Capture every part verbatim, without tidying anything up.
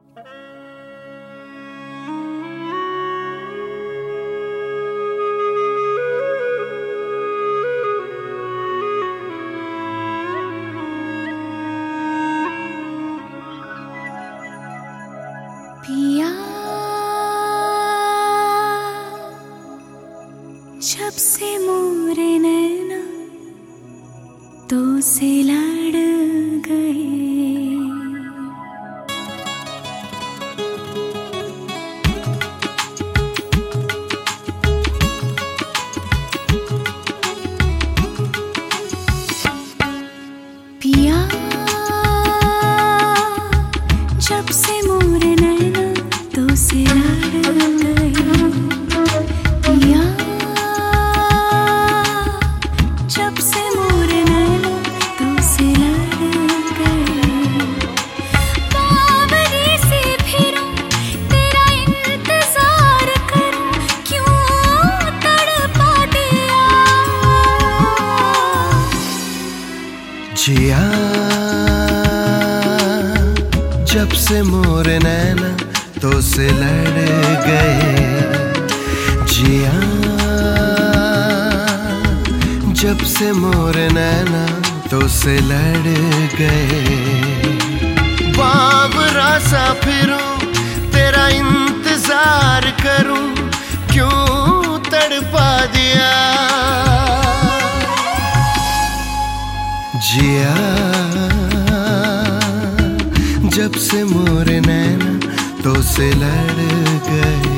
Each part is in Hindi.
पिया जब से मोरे नैना तो से लड़ गए, पिया जब से मोरे नैना तो से लड़ गए, पिया जब से मोरे नैना तो से लड़ गए। बावरी से फिरूं तेरा इंतजार करूं, क्यों तड़पा दिया जिया जब से मोरे नैना तो से लड़ गए, जिया जब से मोरे नैना तो से लड़ गए। बावरा सा फिरूं तेरा इंतजार करूं, क्यों तड़पा दिया जिया जब से मोरे नैना तो से लड़ गए।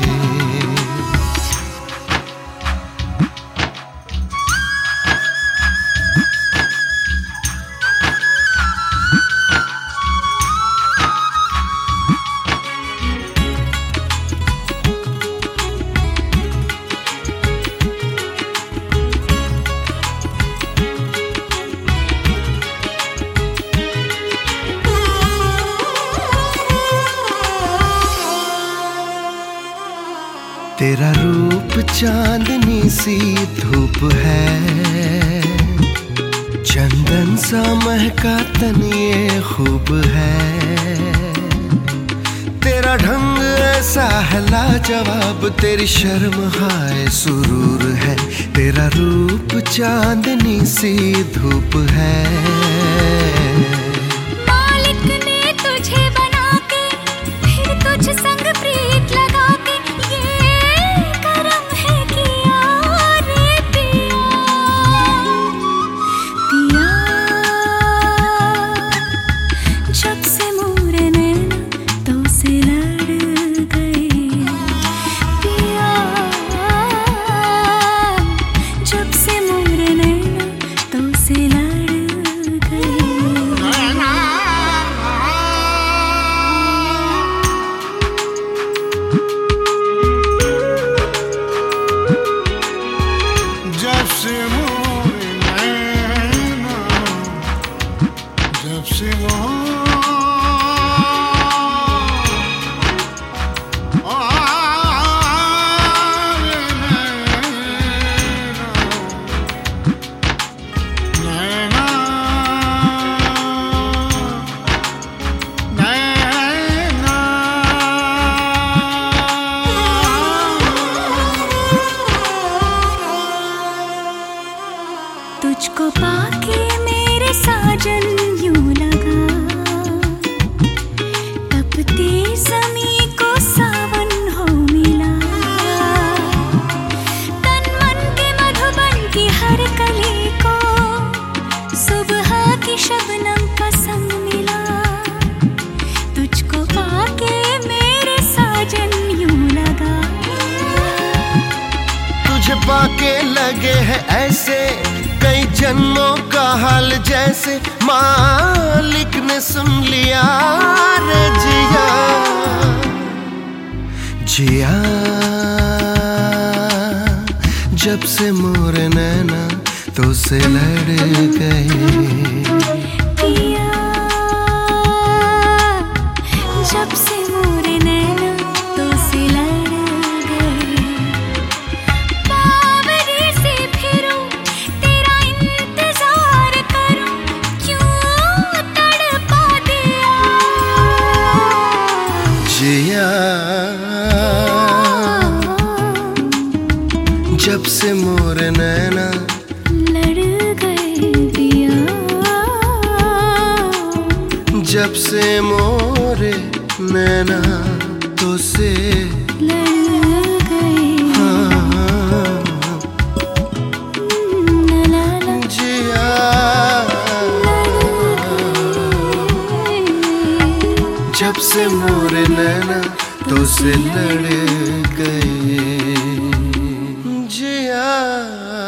तेरा रूप चांदनी सी धूप है, चंदन सा महका तन ये खूब है। तेरा ढंग ऐसा है लाजवाब, तेरी शर्म हाय सुरूर है। तेरा रूप चांदनी सी धूप है, मालिक ने तुझे बना के फिर तुझ संग प्रीत लगा के, तुझको पाके मेरे साजन यूं लगा, तपती ज़मीं को सावन हो मिला। तन मन के मधुबन की हर कली को सुबह की शबनम का संग मिला। तुझको पाके मेरे साजन यूं लगा, तुझे पाके लगे है ऐसे कई जन्मों का हाल, जैसे मालिक ने सुन लिया रे जिया। जिया जब से मोरे नैना तो से लड़ गए, पिया जब से मोरे नैना तो से लड़ गए। बावरी से फिरूं तेरा इंतजार करूं, क्यों तड़पा दिया से मोरे नैना लड़ गए दिया, जब से मोरे नैना तो से लड़ गए। हाँ, ला ला जिया जब से मोरे नैना तो से लड़ गए जिया।